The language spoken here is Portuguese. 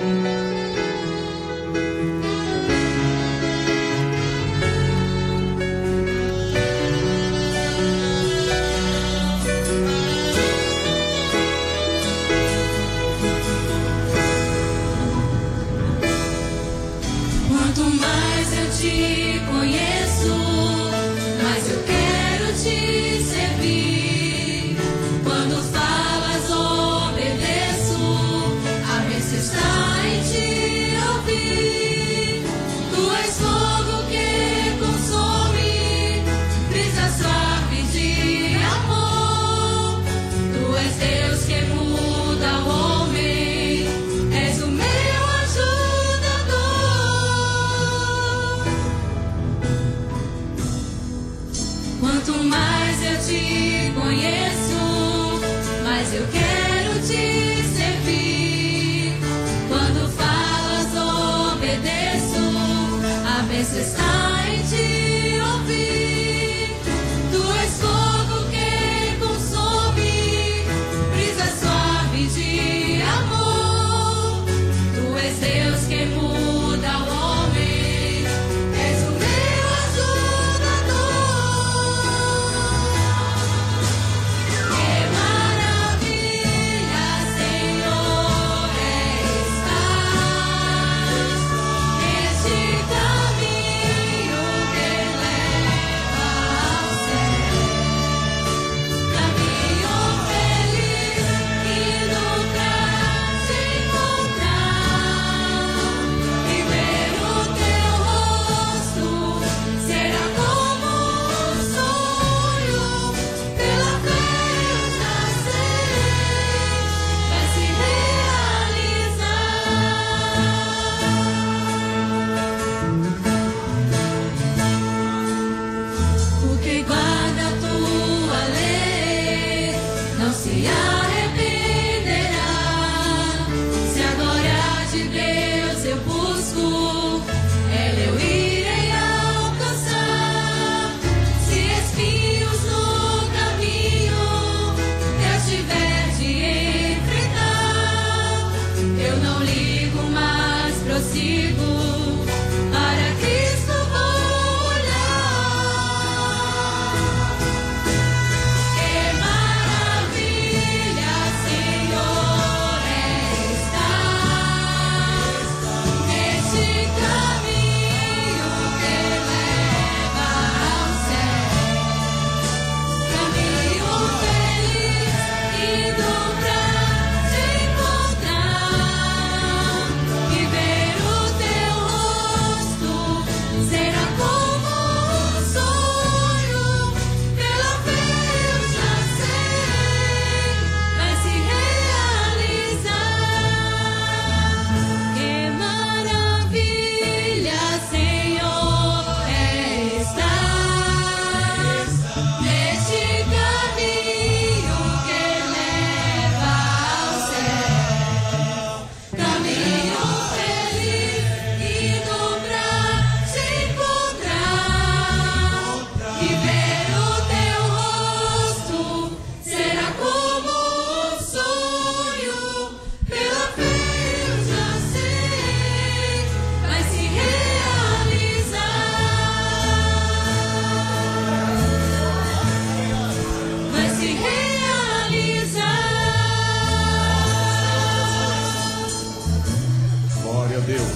Quanto mais eu te conheço, mais eu quero te servir. Quando falas, obedeço, a bênção está em te ouvir. Tu és fogo que consome, brisa suave de amor. Tu és Deus que muda o homem, és o meu quanto mais eu te conheço, mais eu quero te servir. Quando falas, obedeço, a bênção está em te ouvir. Tu és fogo que consome, brisa suave de amor. Tu és Deus que muda o homem, és o meu ajudador. Porque guarda a tua lei, não se arrependerá. Se a glória de Deus eu busco, ela eu irei alcançar. Se espinhos no caminho eu tiver de enfrentar, eu não ligo, mas prossigo. Para Cristo vou olhar. Que maravilha, Senhor, estás neste caminho que leva ao céu. Caminho feliz, indo pra te encontrar e ver o teu rosto. Será como um sonho, pela fé eu já sei, vai se realizar. Que maravilha, Senhor, estás neste caminho que leva ao céu. Caminho feliz, indo pra te encontrar e ver o teu rosto. Será como um sonho, pela fé eu já sei, vai se realizar. Vai se realizar. Glória a Deus.